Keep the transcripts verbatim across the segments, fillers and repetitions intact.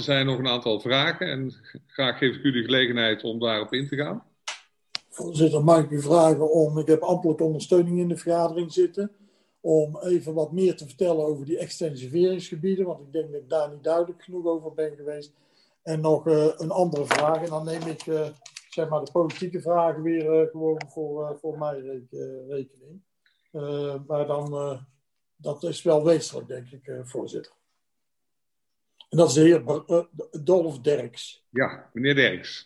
zijn nog een aantal vragen en graag geef ik u de gelegenheid om daarop in te gaan. Voorzitter, mag ik u vragen om, ik heb ambtelijke ondersteuning in de vergadering zitten, om even wat meer te vertellen over die extensiveringsgebieden, want ik denk dat ik daar niet duidelijk genoeg over ben geweest. En nog uh, een andere vraag, en dan neem ik uh, zeg maar de politieke vragen weer uh, gewoon voor, uh, voor mijn re- rekening. Uh, maar dan, uh, dat is wel wezenlijk, denk ik, uh, voorzitter. En dat is de heer uh, Dolf Derks. Ja, meneer Derks.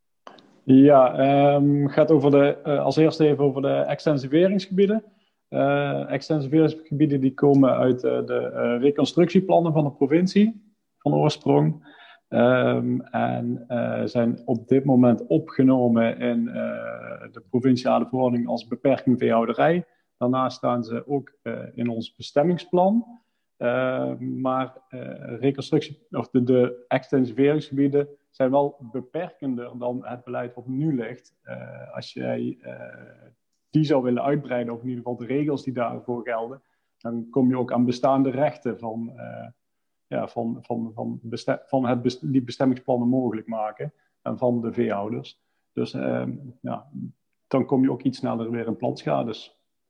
Ja, um, gaat over de, uh, als eerste even over de extensiveringsgebieden. Uh, extensiveringsgebieden die komen uit uh, de uh, reconstructieplannen van de provincie, van oorsprong. Um, en uh, zijn op dit moment opgenomen in uh, de provinciale verordening als beperking veehouderij. Daarnaast staan ze ook uh, in ons bestemmingsplan. Uh, maar uh, reconstructie, of de, de extensiveringsgebieden zijn wel beperkender dan het beleid wat nu ligt. Uh, als jij uh, die zou willen uitbreiden, of in ieder geval de regels die daarvoor gelden, dan kom je ook aan bestaande rechten van, uh, ja, van, van, van, bestem, van het best, die bestemmingsplannen mogelijk maken en van de veehouders. Dus uh, ja, dan kom je ook iets sneller weer in plantschades.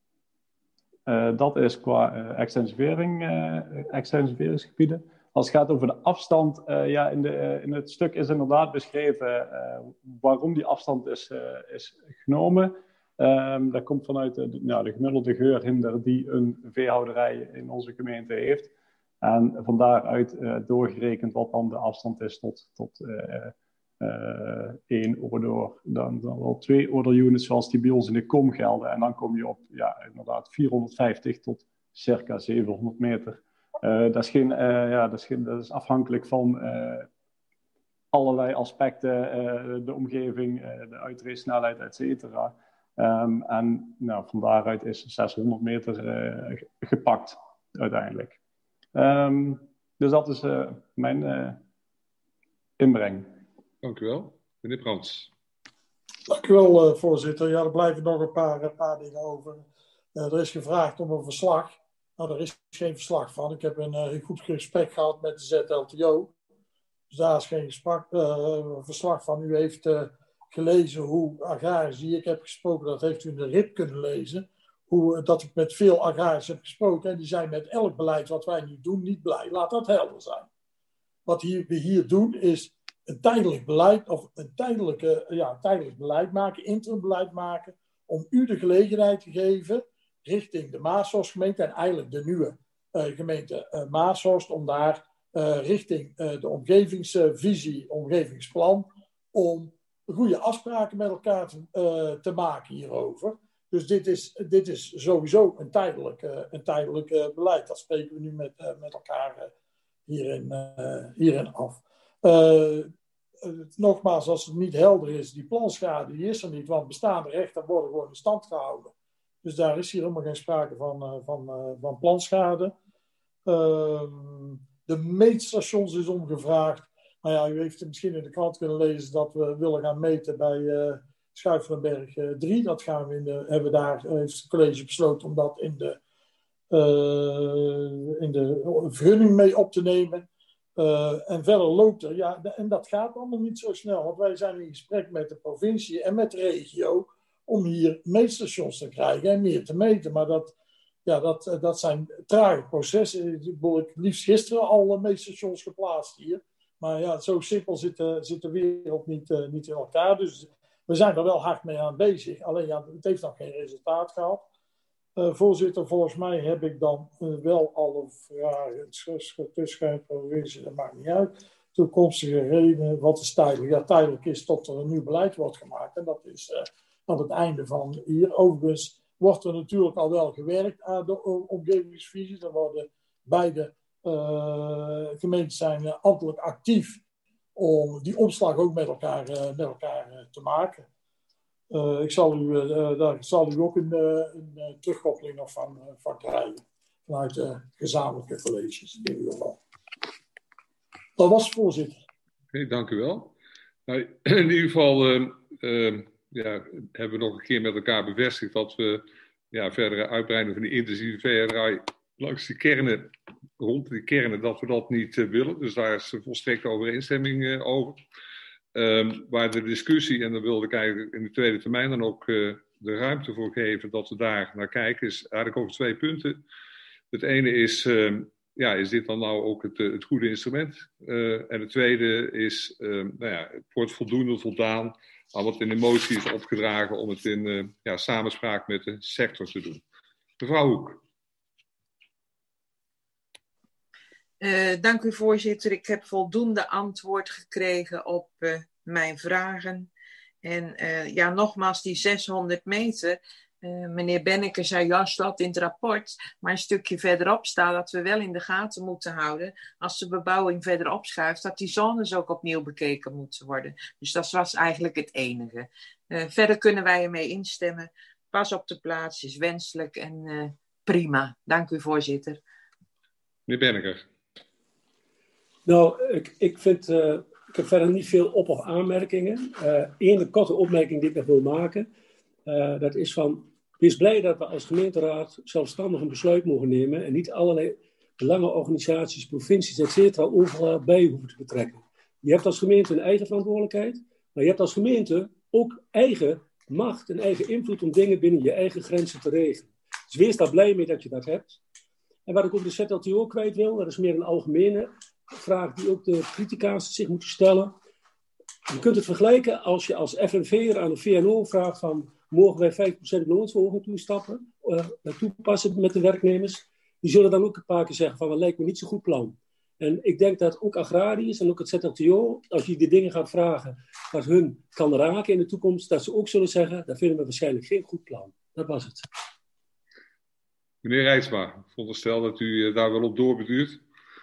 Uh, dat is qua uh, extensivering, uh, extensiveringsgebieden. Als het gaat over de afstand, uh, ja, in, de, uh, in het stuk is inderdaad beschreven uh, waarom die afstand is, uh, is genomen. Um, dat komt vanuit de, nou, de gemiddelde geurhinder die een veehouderij in onze gemeente heeft. En van daaruit uh, doorgerekend wat dan de afstand is tot, tot uh, uh, één oordoor. Dan, dan wel twee oordoorunits zoals die bij ons in de kom gelden. En dan kom je op ja, inderdaad vierhonderdvijftig tot circa zevenhonderd meter. Uh, dat, is geen, uh, ja, dat, is geen, dat is afhankelijk van uh, allerlei aspecten, uh, de omgeving, uh, de uitreissnelheid, et cetera. Um, en nou, van daaruit is zeshonderd meter uh, gepakt uiteindelijk. Um, dus dat is uh, mijn uh, inbreng. Dank u wel. Meneer Brands. Dank u wel, uh, voorzitter. Ja, er blijven nog een paar, een paar dingen over. Uh, er is gevraagd om een verslag. Nou, daar is geen verslag van. Ik heb een uh, goed gesprek gehad met de Z L T O. Dus daar is geen gesprek, uh, verslag van. U heeft uh, gelezen hoe agrariërs die ik heb gesproken, dat heeft u in de R I P kunnen lezen, hoe, dat ik met veel agrariërs heb gesproken en die zijn met elk beleid wat wij nu doen niet blij. Laat dat helder zijn. Wat hier, we hier doen is een tijdelijk beleid, of een tijdelijke, ja, tijdelijk beleid maken, interim beleid maken, om u de gelegenheid te geven richting de Maashorst gemeente en eigenlijk de nieuwe uh, gemeente uh, Maashorst, om daar uh, richting uh, de omgevingsvisie, omgevingsplan, om goede afspraken met elkaar te, uh, te maken hierover. Dus dit is, dit is sowieso een tijdelijk, uh, een tijdelijk uh, beleid. Dat spreken we nu met, uh, met elkaar uh, hierin, uh, hierin af. Uh, uh, nogmaals, als het niet helder is, die planschade die is er niet, want bestaande rechten worden gewoon in stand gehouden. Dus daar is hier helemaal geen sprake van, uh, van, uh, van planschade. Uh, de meetstations is omgevraagd. Nou ja, u heeft misschien in de krant kunnen lezen dat we willen gaan meten bij uh, Schuifelenberg uh, drie. Dat gaan we in de, hebben we daar, uh, heeft het college besloten om dat in de, uh, in de vergunning mee op te nemen. Uh, en verder loopt er, ja, en dat gaat allemaal niet zo snel. Want wij zijn in gesprek met de provincie en met de regio om hier meetstations te krijgen en meer te meten. Maar dat, ja, dat, dat zijn trage processen. Ik heb liefst gisteren al meetstations geplaatst hier. Maar ja, zo simpel zit de, zit de wereld niet, uh, niet in elkaar. Dus we zijn er wel hard mee aan bezig. Alleen ja, het heeft nog geen resultaat gehad. Uh, voorzitter, volgens mij heb ik dan uh, wel alle vragen. Tussen provincie, dat maakt niet uit. Toekomstige redenen, wat is tijdelijk? Ja, tijdelijk is tot er een nieuw beleid wordt gemaakt. En dat is uh, aan het einde van hier. Overigens wordt er natuurlijk al wel gewerkt aan de omgevingsvisie. Er worden beide Uh, gemeenten zijn uh, ambtelijk actief om die omslag ook met elkaar, uh, met elkaar uh, te maken. Uh, ik zal u, uh, daar zal u ook een, uh, een uh, terugkoppeling nog van, uh, van krijgen. Vanuit de uh, gezamenlijke colleges in ieder geval. Dat was het, voorzitter. Oké, okay, dank u wel. Nou, in ieder geval uh, uh, ja, hebben we nog een keer met elkaar bevestigd dat we ja, verdere uitbreiding van die intensieve veehouderij langs de kernen rond die kernen dat we dat niet uh, willen. Dus daar is volstrekte overeenstemming uh, over. Um, waar de discussie, en daar wilde ik eigenlijk in de tweede termijn dan ook uh, de ruimte voor geven dat we daar naar kijken, is eigenlijk over twee punten. Het ene is, uh, ja, is dit dan nou ook het, het goede instrument? Uh, en het tweede is, uh, nou ja, het wordt voldoende voldaan aan wat in de motie is opgedragen om het in uh, ja, samenspraak met de sector te doen. Mevrouw Hoek. Uh, dank u, voorzitter. Ik heb voldoende antwoord gekregen op uh, mijn vragen. En uh, ja, nogmaals, die zeshonderd meter. Uh, meneer Benneke zei, ja, staat in het rapport. Maar een stukje verderop staat dat we wel in de gaten moeten houden, als de bebouwing verder opschuift, dat die zones ook opnieuw bekeken moeten worden. Dus dat was eigenlijk het enige. Uh, verder kunnen wij ermee instemmen. Pas op de plaats is wenselijk en uh, prima. Dank u, voorzitter. Meneer Benneke. Nou, ik, ik vind, uh, ik heb verder niet veel op- of aanmerkingen. Eén uh, korte opmerking die ik nog wil maken. Uh, dat is van, wees blij dat we als gemeenteraad zelfstandig een besluit mogen nemen en niet allerlei belangenorganisaties, provincies, et cetera overal bij hoeven te betrekken. Je hebt als gemeente een eigen verantwoordelijkheid, maar je hebt als gemeente ook eigen macht en eigen invloed om dingen binnen je eigen grenzen te regelen. Dus wees daar blij mee dat je dat hebt. En wat ik over de Z L T O kwijt wil, dat is meer een algemene vraag die ook de critica's zich moeten stellen. Je kunt het vergelijken als je als F N V'er aan de V N O vraagt van, mogen wij vijf procent loonsverhoging toestappen, uh, toepassen met de werknemers? Die zullen dan ook een paar keer zeggen van, dat lijkt me niet zo'n goed plan. En ik denk dat ook agrariërs en ook het Z L T O, als je die dingen gaat vragen wat hun kan raken in de toekomst, dat ze ook zullen zeggen, dat vinden we waarschijnlijk geen goed plan. Dat was het. Meneer Rijtsma, ik veronderstel dat u daar wel op doorbeduurt.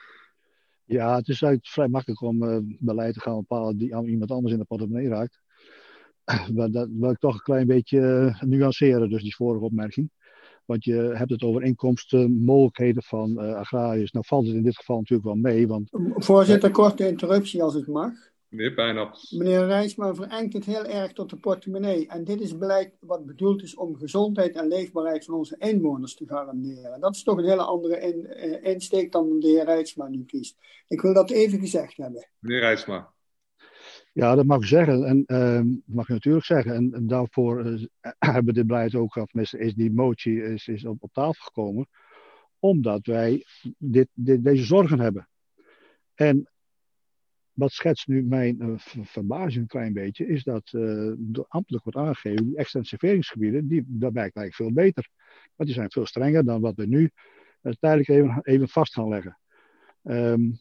Ja, het is eigenlijk vrij makkelijk om uh, beleid te gaan bepalen die aan iemand anders in de portemonnee raakt. Maar dat wil ik toch een klein beetje uh, nuanceren, dus die vorige opmerking. Want je hebt het over inkomsten, mogelijkheden van uh, agrariërs. Nou valt het in dit geval natuurlijk wel mee. Want, Voorzitter, korte interruptie als het mag. Meneer Pijnappels. Meneer Rijsma verengt het heel erg tot de portemonnee. En dit is beleid wat bedoeld is om gezondheid en leefbaarheid van onze inwoners te garanderen. Dat is toch een hele andere in, uh, insteek dan de heer Rijsma nu kiest. Ik wil dat even gezegd hebben. Meneer Rijsma. Ja, dat mag u zeggen. En uh, mag u natuurlijk zeggen. En, en daarvoor uh, hebben we dit beleid ook, of is die motie is, is op, op tafel gekomen. Omdat wij dit, dit, deze zorgen hebben. En wat schetst nu mijn uh, verbazing een klein beetje, is dat uh, door ambtelijk wordt aangegeven, die extensiveringsgebieden, die, dat werkt eigenlijk veel beter. Want die zijn veel strenger dan wat we nu uh, tijdelijk even, even vast gaan leggen. Um,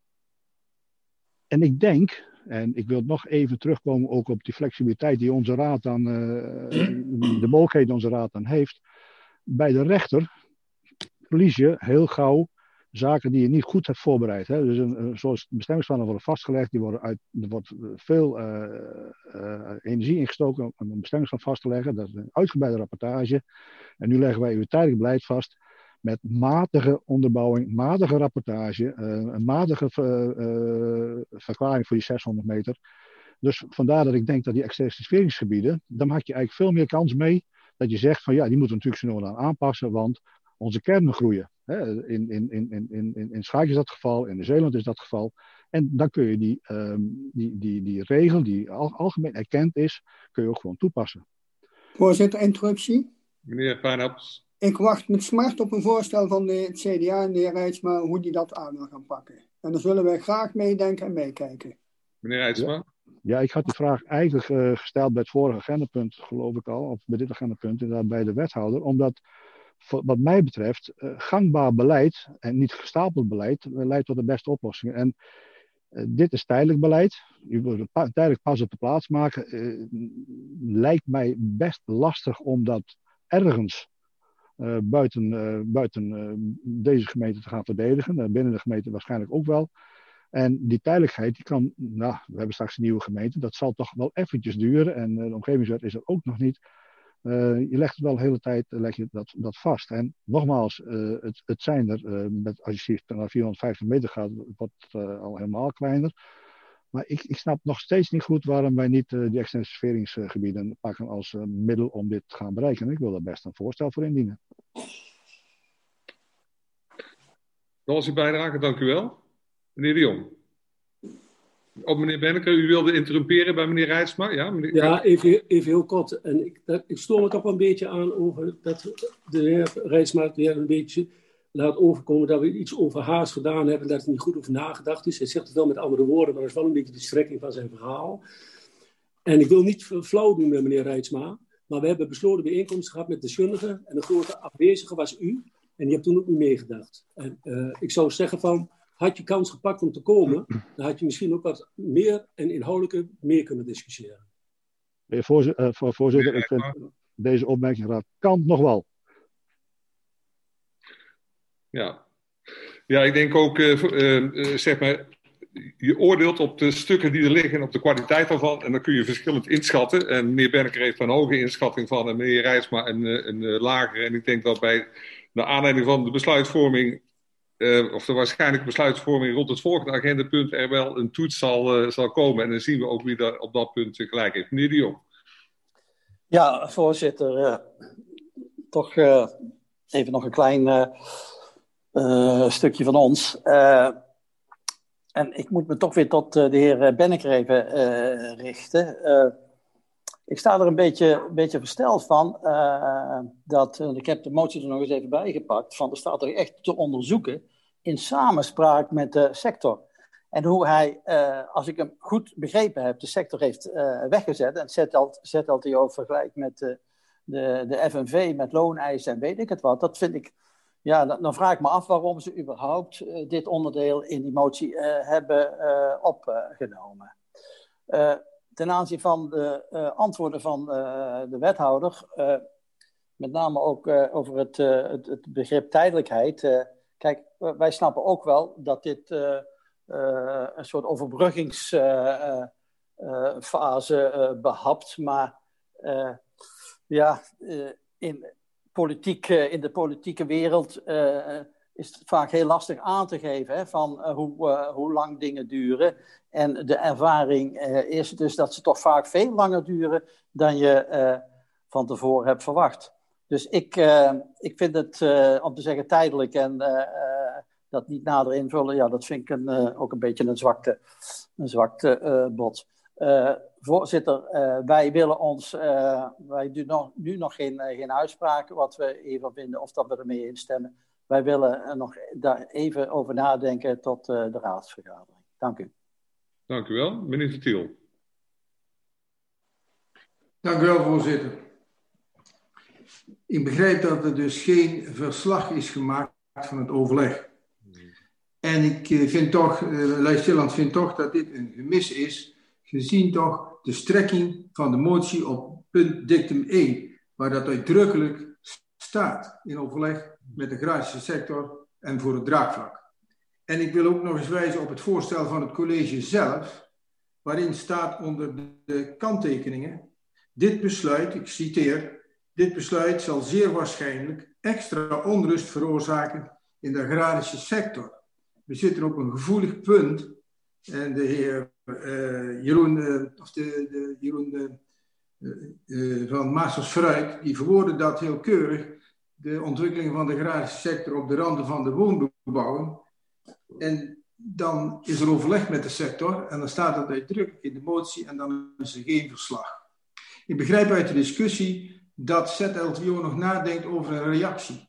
en ik denk, en ik wil nog even terugkomen ook op die flexibiliteit die onze raad dan, uh, de mogelijkheid die onze raad dan heeft. Bij de rechter verlies je heel gauw zaken die je niet goed hebt voorbereid. Hè. Dus een, een, zoals bestemmingsplannen worden vastgelegd, die worden uit, er wordt veel uh, uh, energie ingestoken om een bestemmingsplan vast te leggen. Dat is een uitgebreide rapportage. En nu leggen wij uw tijdelijk beleid vast met matige onderbouwing, matige rapportage, uh, een matige uh, uh, verklaring voor die zeshonderd meter. Dus vandaar dat ik denk dat die extensiveringsgebieden, daar maak je eigenlijk veel meer kans mee dat je zegt van ja, die moeten we natuurlijk zo nodig aan aanpassen, want onze kernen groeien. In, in, in, in, in, in Schaik is dat het geval, in Zeeland is dat het geval. En dan kun je die, um, die, die, die regel die al, algemeen erkend is, kun je ook gewoon toepassen. Voorzitter, interruptie. Meneer Pijnappels. Ik wacht met smart op een voorstel van de, het C D A en de heer Rijtsma hoe die dat aan wil gaan pakken. En dan zullen wij graag meedenken en meekijken. Meneer Rijtsma. Ja, ja, ik had die vraag eigenlijk uh, gesteld bij het vorige agendapunt, geloof ik al, of bij dit agendapunt, inderdaad bij de wethouder, omdat wat mij betreft, uh, gangbaar beleid en niet gestapeld beleid uh, leidt tot de beste oplossingen. En uh, dit is tijdelijk beleid. U wilt het pa- tijdelijk pas op de plaats maken. Uh, lijkt mij best lastig om dat ergens uh, buiten, uh, buiten uh, deze gemeente te gaan verdedigen. Uh, binnen de gemeente waarschijnlijk ook wel. En die tijdelijkheid, die kan, nou, we hebben straks een nieuwe gemeente. Dat zal toch wel eventjes duren. En uh, de omgevingswet is er ook nog niet. Uh, je legt het wel de hele tijd leg je dat, dat vast. En nogmaals, uh, het, het zijn er, uh, met, als je naar vierhonderdvijftig meter gaat, wordt het uh, al helemaal kleiner. Maar ik, ik snap nog steeds niet goed waarom wij niet uh, die extensiveringsgebieden pakken als uh, middel om dit te gaan bereiken. En ik wil daar best een voorstel voor indienen. Dat was uw bijdrage, dank u wel. Meneer De Jong. Op meneer Benneker, u wilde interrumperen bij meneer Reitsma? Ja, meneer... ja even, even heel kort. En ik, dat, ik stoor me toch wel een beetje aan over dat de heer Reitsma weer een beetje laat overkomen dat we iets overhaast gedaan hebben, dat er niet goed over nagedacht is. Hij zegt het wel met andere woorden, maar dat is wel een beetje de strekking van zijn verhaal. En ik wil niet flauw doen met meneer Reitsma, maar we hebben besloten bijeenkomsten gehad met deskundigen en de grote afwezige was u. En die hebt toen ook niet meegedacht. En uh, ik zou zeggen van, had je kans gepakt om te komen, dan had je misschien ook wat meer en inhoudelijker meer kunnen discussiëren. Voorzitter, uh, voor, voorzitter ik vind deze opmerking raad kan nog wel. Ja. ja, ik denk ook, uh, uh, uh, zeg maar, je oordeelt op de stukken die er liggen en op de kwaliteit daarvan. En dan kun je verschillend inschatten. En meneer Benneker heeft een hoge inschatting van en meneer Reitsma een, een, een lagere. En ik denk dat bij de aanleiding van de besluitvorming, uh, of de waarschijnlijke besluitvorming rond het volgende agendapunt, er wel een toets zal, uh, zal komen. En dan zien we ook wie er op dat punt gelijk heeft. Meneer De Jong. Ja, voorzitter. Uh, toch uh, even nog een klein uh, uh, stukje van ons. Uh, en ik moet me toch weer tot uh, de heer Benneker even uh, richten. Uh, ik sta er een beetje, een beetje versteld van. Uh, dat, uh, ik heb de motie er nog eens even bijgepakt. Van, er staat er echt te onderzoeken in samenspraak met de sector. En hoe hij, uh, als ik hem goed begrepen heb, de sector heeft uh, weggezet. En Z L T O vergelijkt met uh, de, de F N V, met looneisen en weet ik het wat. Dat vind ik, ja, dan, dan vraag ik me af waarom ze überhaupt uh, dit onderdeel in die motie uh, hebben uh, opgenomen. Uh, ten aanzien van de uh, antwoorden van uh, de wethouder, uh, met name ook uh, over het, uh, het, het begrip tijdelijkheid. Uh, kijk, wij snappen ook wel dat dit Uh, Uh, een soort overbruggingsfase uh, uh, uh, behapt. Maar uh, ja, uh, in, politiek, uh, in de politieke wereld uh, is het vaak heel lastig aan te geven hè, van uh, hoe, uh, hoe lang dingen duren. En de ervaring uh, is dus dat ze toch vaak veel langer duren dan je uh, van tevoren hebt verwacht. Dus ik, uh, ik vind het, uh, om te zeggen, tijdelijk en uh, dat niet nader invullen, ja, dat vind ik een, uh, ook een beetje een zwakte, een zwakte uh, bot. Uh, voorzitter, uh, wij willen ons, uh, wij doen nog, nu nog geen, uh, geen uitspraken wat we even vinden of dat we ermee instemmen. Wij willen uh, nog daar even over nadenken tot uh, de raadsvergadering. Dank u. Dank u wel. Meneer Vertiel. Dank u wel, voorzitter. Ik begrijp dat er dus geen verslag is gemaakt van het overleg. En ik vind toch, uh, Lijst-Tilland vindt toch dat dit een gemis is, gezien toch de strekking van de motie op punt dictum E, waar dat uitdrukkelijk staat in overleg met de agrarische sector en voor het draagvlak. En ik wil ook nog eens wijzen op het voorstel van het college zelf, waarin staat onder de kanttekeningen, dit besluit, ik citeer, dit besluit zal zeer waarschijnlijk extra onrust veroorzaken in de agrarische sector. We zitten op een gevoelig punt en de heer uh, Jeroen, uh, of de, de, Jeroen uh, uh, van Maasters Fruit, die verwoordde dat heel keurig, de ontwikkeling van de agrarische sector op de randen van de woonbebouwing. En dan is er overleg met de sector en dan staat het uitdrukkelijk in de motie en dan is er geen verslag. Ik begrijp uit de discussie dat Z L T O nog nadenkt over een reactie.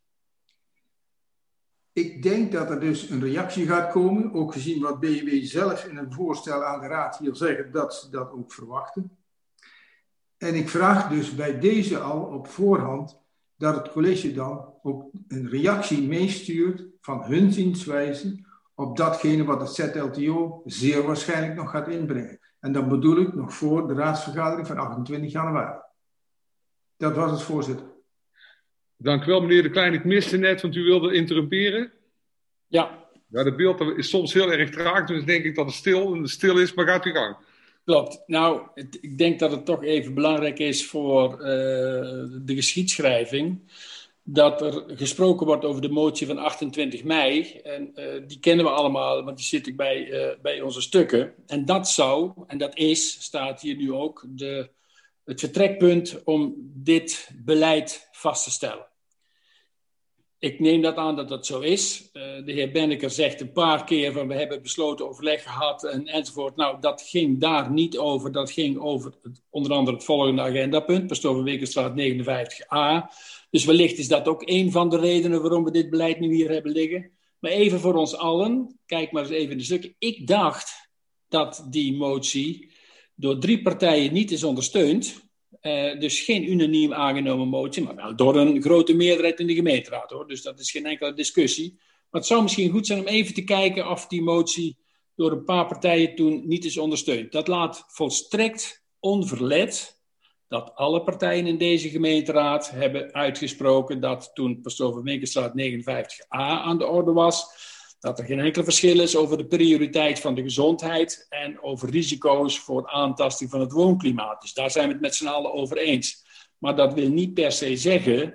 Ik denk dat er dus een reactie gaat komen, ook gezien wat B W zelf in een voorstel aan de raad hier zeggen, dat ze dat ook verwachten. En ik vraag dus bij deze al op voorhand dat het college dan ook een reactie meestuurt van hun zienswijze op datgene wat het Z L T O zeer waarschijnlijk nog gaat inbrengen. En dan bedoel ik nog voor de raadsvergadering van achtentwintig januari. Dat was het, voorzitter. Dank u wel, meneer De Klein. Ik miste net, want u wilde interrumperen. Ja. Ja, het beeld is soms heel erg traag, dus denk ik dat het stil, stil is, maar gaat u gang. Klopt. Nou, het, ik denk dat het toch even belangrijk is voor uh, de geschiedschrijving dat er gesproken wordt over de motie van achtentwintig mei. En uh, die kennen we allemaal, want die zit ik bij, uh, bij onze stukken. En dat zou, en dat is, staat hier nu ook, de, het vertrekpunt om dit beleid vast te stellen. Ik neem dat aan dat dat zo is. Uh, de heer Benneker zegt een paar keer van we hebben besloten overleg gehad en, enzovoort. Nou, dat ging daar niet over. Dat ging over het, onder andere het volgende agendapunt, Pastoor van Winkelstraat negenenvijftig a. Dus wellicht is dat ook een van de redenen waarom we dit beleid nu hier hebben liggen. Maar even voor ons allen, kijk maar eens even in de stukken. Ik dacht dat die motie door drie partijen niet is ondersteund. Uh, dus geen unaniem aangenomen motie, maar wel door een grote meerderheid in de gemeenteraad, hoor. Dus dat is geen enkele discussie. Maar het zou misschien goed zijn om even te kijken of die motie door een paar partijen toen niet is ondersteund. Dat laat volstrekt onverlet dat alle partijen in deze gemeenteraad hebben uitgesproken dat toen Pastoor van Winkelstraat negenenvijftig a aan de orde was, dat er geen enkel verschil is over de prioriteit van de gezondheid en over risico's voor aantasting van het woonklimaat. Dus daar zijn we het met z'n allen over eens. Maar dat wil niet per se zeggen...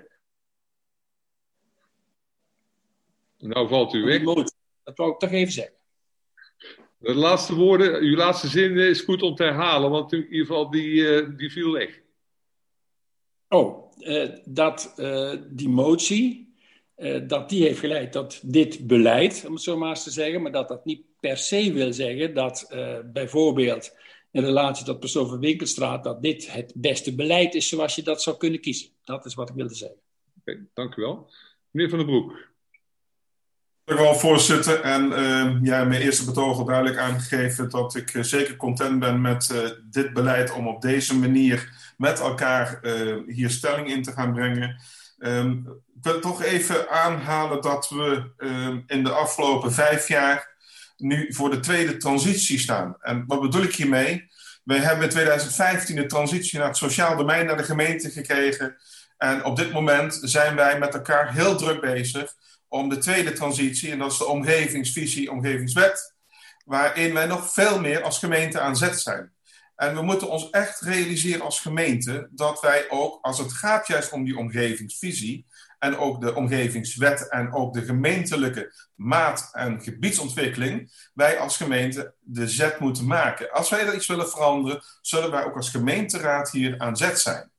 Nou valt u weg. Dat wou ik toch even zeggen. De laatste woorden, uw laatste zin is goed om te herhalen, want in ieder geval die, uh, die viel weg. Oh, uh, dat uh, die motie... Uh, dat die heeft geleid tot dit beleid, om het zo maar eens te zeggen. Maar dat dat niet per se wil zeggen dat uh, bijvoorbeeld in relatie tot Pastoor van Winkelstraat, dat dit het beste beleid is zoals je dat zou kunnen kiezen. Dat is wat ik wilde zeggen. Oké, okay, dank u wel. Meneer Van den Broek. Dank u wel, voorzitter. En uh, ja, mijn eerste betoog al duidelijk aangegeven dat ik uh, zeker content ben met uh, dit beleid om op deze manier met elkaar uh, hier stelling in te gaan brengen. Um, ik wil toch even aanhalen dat we uh, in de afgelopen vijf jaar nu voor de tweede transitie staan. En wat bedoel ik hiermee? Wij hebben in tweeduizend vijftien de transitie naar het sociaal domein naar de gemeente gekregen. En op dit moment zijn wij met elkaar heel druk bezig om de tweede transitie, en dat is de omgevingsvisie, omgevingswet, waarin wij nog veel meer als gemeente aan zet zijn. En we moeten ons echt realiseren als gemeente dat wij ook, als het gaat juist om die omgevingsvisie en ook de omgevingswet en ook de gemeentelijke maat- en gebiedsontwikkeling, wij als gemeente de zet moeten maken. Als wij er iets willen veranderen, zullen wij ook als gemeenteraad hier aan zet zijn.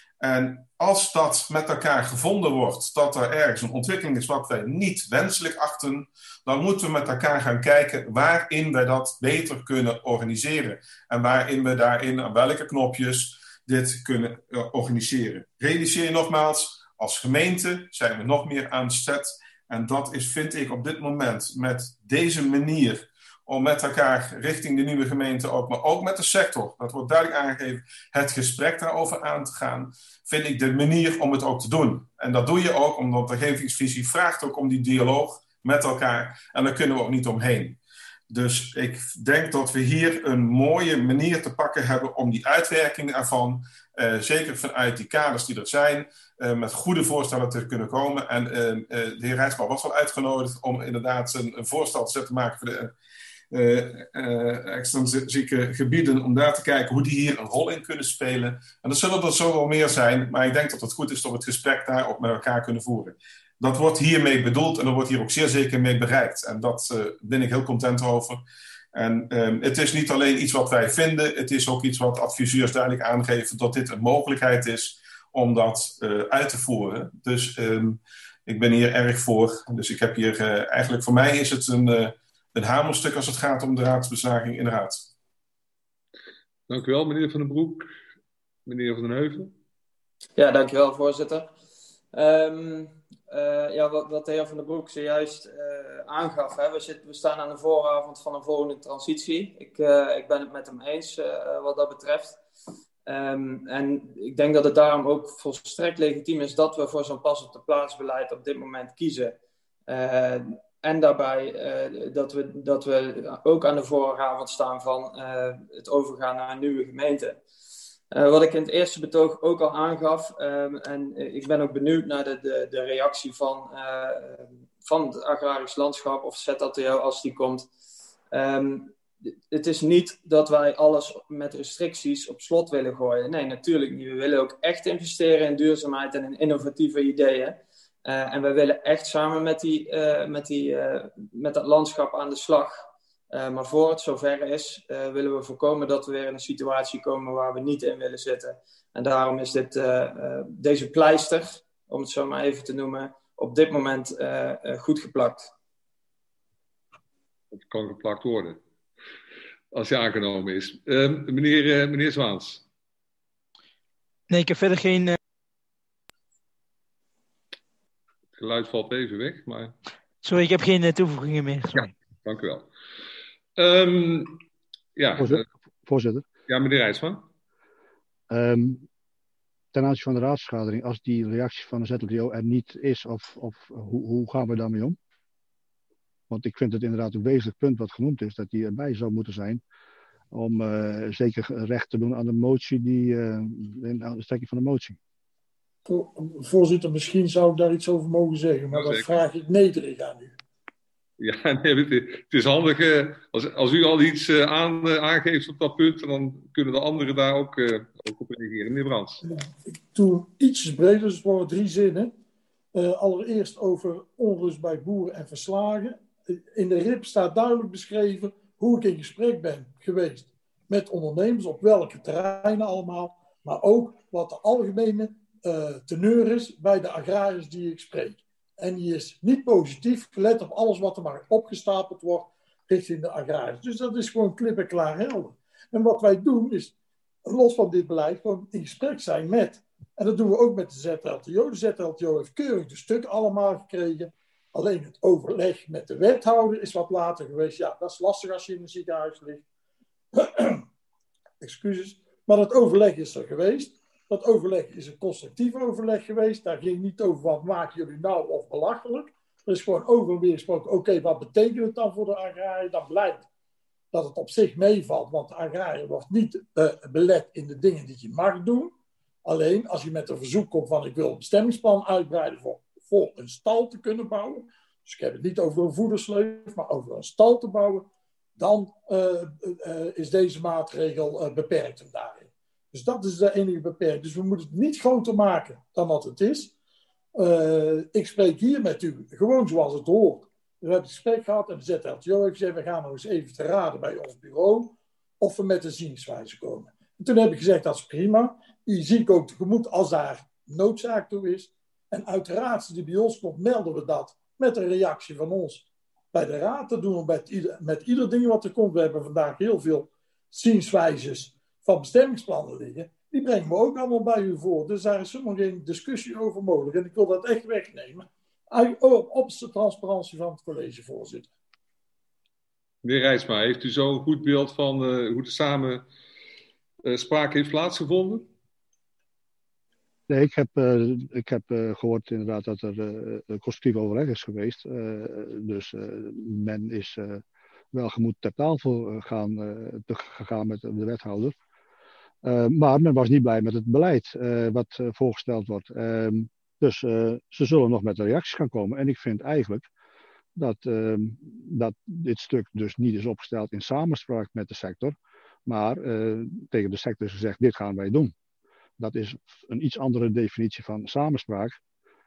En als dat met elkaar gevonden wordt, dat er ergens een ontwikkeling is wat wij niet wenselijk achten, dan moeten we met elkaar gaan kijken waarin wij dat beter kunnen organiseren. En waarin we daarin, aan welke knopjes, dit kunnen organiseren. Realiseer je nogmaals, als gemeente zijn we nog meer aan zet. En dat is, vind ik, op dit moment met deze manier om met elkaar richting de nieuwe gemeente ook, maar ook met de sector, dat wordt duidelijk aangegeven, het gesprek daarover aan te gaan, vind ik de manier om het ook te doen. En dat doe je ook omdat de omgevingsvisie vraagt ook om die dialoog met elkaar. En daar kunnen we ook niet omheen. Dus ik denk dat we hier een mooie manier te pakken hebben om die uitwerking ervan, uh, zeker vanuit die kaders die er zijn, uh, met goede voorstellen te kunnen komen. En uh, uh, de heer Rijtsma was wel uitgenodigd om inderdaad een, een voorstel te maken voor de uh, uh, extensieve gebieden, om daar te kijken hoe die hier een rol in kunnen spelen. En er zullen er zo wel meer zijn, maar ik denk dat het goed is dat we het gesprek daar ook met elkaar kunnen voeren. Dat wordt hiermee bedoeld en dat wordt hier ook zeer zeker mee bereikt. En daar uh, ben ik heel content over. En um, het is niet alleen iets wat wij vinden, het is ook iets wat adviseurs duidelijk aangeven dat dit een mogelijkheid is om dat uh, uit te voeren. Dus um, ik ben hier erg voor. Dus ik heb hier, uh, eigenlijk voor mij is het een, uh, een hamerstuk als het gaat om de raadsbeslaging in de raad. Dank u wel, meneer Van den Broek. Meneer Van den Heuvel. Ja, dank u wel, voorzitter. Um, uh, ja, wat, wat de heer Van den Broek zojuist uh, aangaf, hè, we, zitten, we staan aan de vooravond van een volgende transitie. Ik, uh, ik ben het met hem eens uh, wat dat betreft. Um, en ik denk dat het daarom ook volstrekt legitiem is dat we voor zo'n pas op de plaats beleid op dit moment kiezen. Uh, en daarbij uh, dat, we, dat we ook aan de vooravond staan van uh, het overgaan naar een nieuwe gemeente. Uh, wat ik in het eerste betoog ook al aangaf, um, en ik ben ook benieuwd naar de, de, de reactie van, uh, van het agrarisch landschap of Z L T O als die komt. Um, het is niet dat wij alles met restricties op slot willen gooien. Nee, natuurlijk niet. We willen ook echt investeren in duurzaamheid en in innovatieve ideeën. Uh, en we willen echt samen met, die, uh, met, die, uh, met dat landschap aan de slag. Uh, maar voor het zover is, uh, willen we voorkomen dat we weer in een situatie komen waar we niet in willen zitten. En daarom is dit, uh, uh, deze pleister, om het zo maar even te noemen, op dit moment uh, uh, goed geplakt. Het kan geplakt worden. Als hij aangenomen is. Uh, meneer, uh, meneer Zwaans. Nee, ik heb verder geen... Uh... Het geluid valt even weg, maar... Sorry, ik heb geen uh, toevoegingen meer. Sorry. Ja, dank u wel. Um, ja, Voorzitter. Uh, Voorzitter. Ja, meneer Rijsma. Um, ten aanzien van de raadsvergadering, als die reactie van de Z L T O er niet is, of, of hoe, hoe gaan we daarmee om? Want ik vind het inderdaad een wezenlijk punt wat genoemd is, dat die erbij zou moeten zijn, om uh, zeker recht te doen aan de motie, die, uh, aan de strekking van de motie. Voorzitter, misschien zou ik daar iets over mogen zeggen, maar ja, dat vraag ik nederig aan u. Ja, nee, het is handig. Uh, als, als u al iets uh, aan, uh, aangeeft op dat punt, dan kunnen de anderen daar ook, uh, ook op reageren. Meneer Brands. Ja, ik doe ietsjes breder, dus het worden drie zinnen. Uh, allereerst over onrust bij boeren en verslagen. In de R I P staat duidelijk beschreven hoe ik in gesprek ben geweest met ondernemers, op welke terreinen allemaal, maar ook wat de algemene uh, teneur is bij de agrariërs die ik spreek. En die is niet positief, gelet op alles wat er maar opgestapeld wordt richting de agrariërs. Dus dat is gewoon klip en klaar helder. En wat wij doen is, los van dit beleid, gewoon in gesprek zijn met, en dat doen we ook met de Z L T O. De Z L T O heeft keurig de stukken allemaal gekregen. Alleen het overleg met de wethouder is wat later geweest. Ja, dat is lastig als je in een ziekenhuis ligt. Excuses. Maar het overleg is er geweest. Dat overleg is een constructief overleg geweest. Daar ging niet over wat maken jullie nou of belachelijk. Er is gewoon over weer gesproken. Oké, okay, wat betekent het dan voor de agrariër? Dan blijkt dat het op zich meevalt. Want de agrariër wordt niet uh, belet in de dingen die je mag doen. Alleen als je met een verzoek komt van ik wil een bestemmingsplan uitbreiden voor, voor een stal te kunnen bouwen. Dus ik heb het niet over een voedersleuf, maar over een stal te bouwen. Dan uh, uh, is deze maatregel uh, beperkt daarin. Dus dat is de enige beperking. Dus we moeten het niet groter maken dan wat het is. Uh, ik spreek hier met u gewoon zoals het hoort. We hebben het gesprek gehad en de Z L T O heeft gezegd, we gaan nog eens even te raden bij ons bureau of we met een zienswijze komen. En toen heb ik gezegd, dat is prima. Die zie ik ook tegemoet als daar noodzaak toe is. En uiteraard, als die bij ons komt, melden we dat met een reactie van ons bij de raad. Dat doen we met ieder, met ieder ding wat er komt. We hebben vandaag heel veel zienswijzes van bestemmingsplannen liggen. Die brengen we ook allemaal bij u voor. Dus daar is helemaal geen discussie over mogelijk. En ik wil dat echt wegnemen. Op de transparantie van het collegevoorzitter. Meneer Rijsma, heeft u zo'n goed beeld van uh, hoe de samenspraak uh, heeft plaatsgevonden? Nee, ik heb, uh, ik heb uh, gehoord inderdaad dat er uh, een constructief overleg is geweest. Uh, dus uh, men is uh, welgemoed ter tafel gaan, uh, te, gegaan met de wethouder. Uh, maar men was niet blij met het beleid uh, wat uh, voorgesteld wordt. Uh, dus uh, ze zullen nog met de reacties gaan komen. En ik vind eigenlijk dat, uh, dat dit stuk dus niet is opgesteld in samenspraak met de sector. Maar uh, tegen de sector is gezegd, dit gaan wij doen. Dat is een iets andere definitie van samenspraak.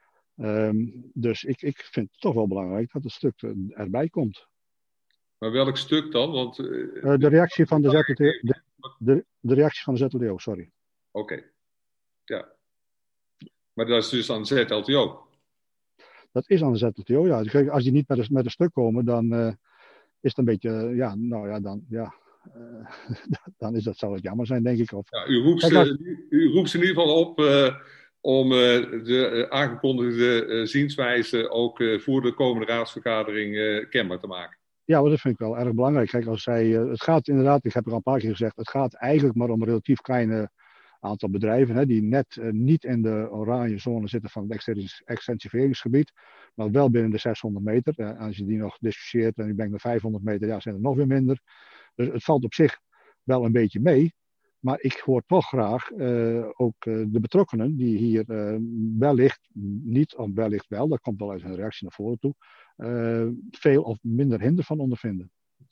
Um, dus ik, ik vind het toch wel belangrijk dat het stuk erbij komt. Maar welk stuk dan? Want, uh, uh, de reactie van de Z L T O. De, de, de reactie van de Z L T O, sorry. Oké. Okay. Ja. Maar dat is dus aan de Z L T O? Dat is aan de Z L T O, ja. Dus als die niet met een, met een stuk komen, dan uh, is het een beetje, uh, ja, nou ja, dan, ja. Uh, dan is dat, zou het jammer zijn, denk ik. Of... Ja, u, roept ze, u, u roept ze in ieder geval op uh, om uh, de uh, aangekondigde uh, zienswijze ook uh, voor de komende raadsvergadering uh, kenbaar te maken. Ja, maar dat vind ik wel erg belangrijk. Kijk, als zij, uh, het gaat inderdaad, ik heb er al een paar keer gezegd, het gaat eigenlijk maar om een relatief kleine aantal bedrijven, hè, die net uh, niet in de oranje zone zitten van het extensiveringsgebied, maar wel binnen de zeshonderd meter. Uh, als je die nog discussieert en je bent naar vijfhonderd meter, ja, zijn er nog weer minder. Dus het valt op zich wel een beetje mee. Maar ik hoor toch graag uh, ook uh, de betrokkenen die hier uh, wellicht, niet of wellicht wel, dat komt wel uit hun reactie naar voren toe, uh, veel of minder hinder van ondervinden.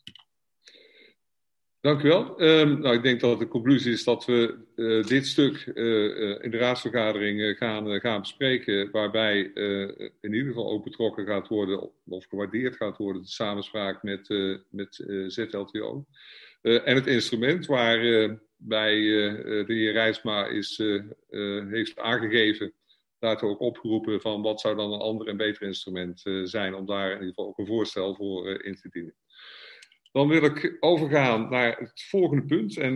Dank u wel. Um, nou, ik denk dat de conclusie is dat we uh, dit stuk uh, uh, in de raadsvergadering uh, gaan, uh, gaan bespreken, waarbij uh, in ieder geval ook betrokken gaat worden, of gewaardeerd gaat worden, de samenspraak met, uh, met uh, Z L T O. Uh, en het instrument waar uh, bij uh, de heer Rijsma is, uh, uh, heeft aangegeven daartoe ook opgeroepen van wat zou dan een ander en beter instrument uh, zijn om daar in ieder geval ook een voorstel voor uh, in te dienen. Dan wil ik overgaan naar het volgende punt. En